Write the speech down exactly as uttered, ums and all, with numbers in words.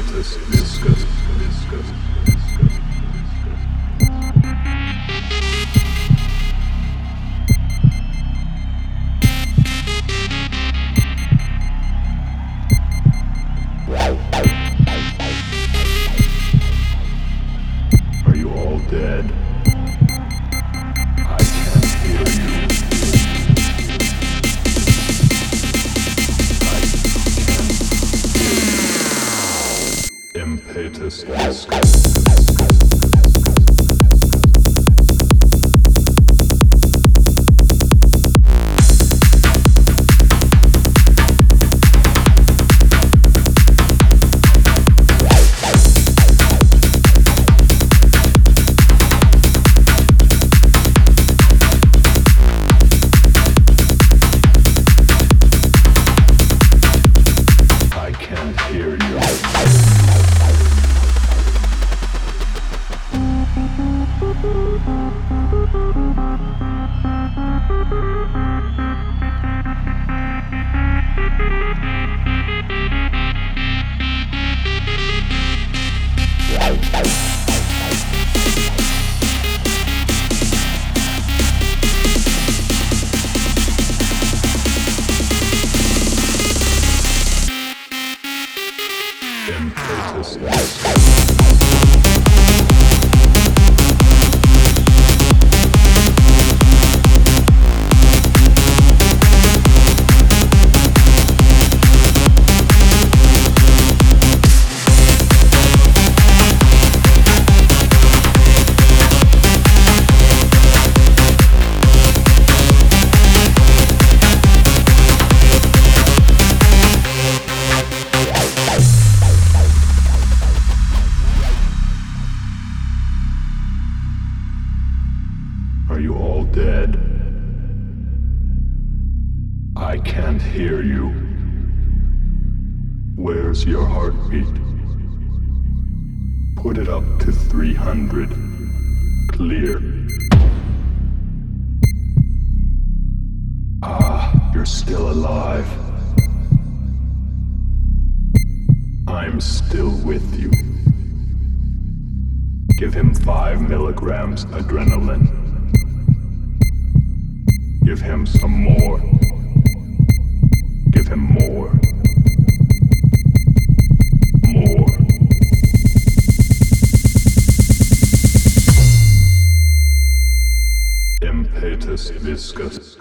Impetus viscous, viscous, viscous. Are you all dead? I can't hear you. I can't hear you. Impetus viscous. Impetus viscous. Are you all dead? I can't hear you. Where's your heartbeat? Put it up to three hundred. Clear. Ah, you're still alive. I'm still with you. Give him five milligrams adrenaline. Give him some more. Give him more. More. Impetus viscous.